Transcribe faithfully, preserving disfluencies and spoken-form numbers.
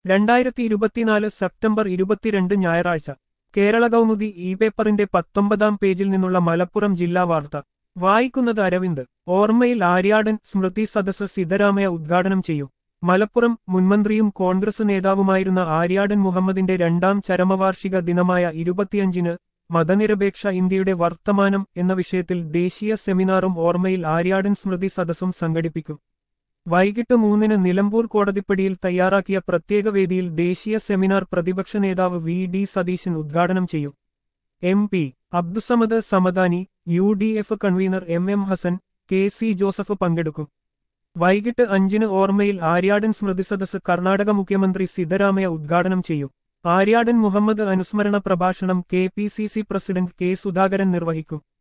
രണ്ടായിരത്തി ഇരുപത്തിനാല് സെപ്റ്റംബർ ഇരുപത്തിരണ്ട് ഞായറാഴ്ച കേരള കൗമുദി ഇ പേപ്പറിന്റെ പത്തൊമ്പതാം പേജിൽ നിന്നുള്ള മലപ്പുറം ജില്ലാ വാർത്ത വായിക്കുന്നത് അരവിന്ദ്. ഓർമ്മയിൽ ആര്യാടൻ സ്മൃതി സദസ്സ് സിദ്ധരാമയ്യ ഉദ്ഘാടനം ചെയ്യും. മലപ്പുറം മുൻമന്ത്രിയും കോൺഗ്രസ് നേതാവുമായിരുന്ന ആര്യാടൻ മുഹമ്മദിന്റെ രണ്ടാം ചരമവാർഷിക ദിനമായ ഇരുപത്തിയഞ്ചിന് മതനിരപേക്ഷ ഇന്ത്യയുടെ വർത്തമാനം എന്ന വിഷയത്തിൽ ദേശീയ സെമിനാറും ഓർമ്മയിൽ ആര്യാടൻ സ്മൃതി സദസ്സും സംഘടിപ്പിക്കും. വൈകിട്ട് മൂന്നിന് നിലമ്പൂർ കോടതിപ്പടിയിൽ തയ്യാറാക്കിയ പ്രത്യേക വേദിയിൽ ദേശീയ സെമിനാർ പ്രതിപക്ഷ നേതാവ് വി ഡി സതീശൻ ഉദ്ഘാടനം ചെയ്യും. M P Abdussamad Samadani, U D F convener M M Hassan, K C Joseph പങ്കെടുക്കും. വൈകിട്ട് അഞ്ചിന് ഓർമ്മയിൽ ആര്യാടൻ സ്മൃതി സദസ്സ് കർണാടക മുഖ്യമന്ത്രി സിദ്ധരാമയ്യ ഉദ്ഘാടനം ചെയ്യും. ആര്യാടൻ മുഹമ്മദ് അനുസ്മരണ പ്രഭാഷണം K P C C president K Sudhakaran നിർവഹിക്കും.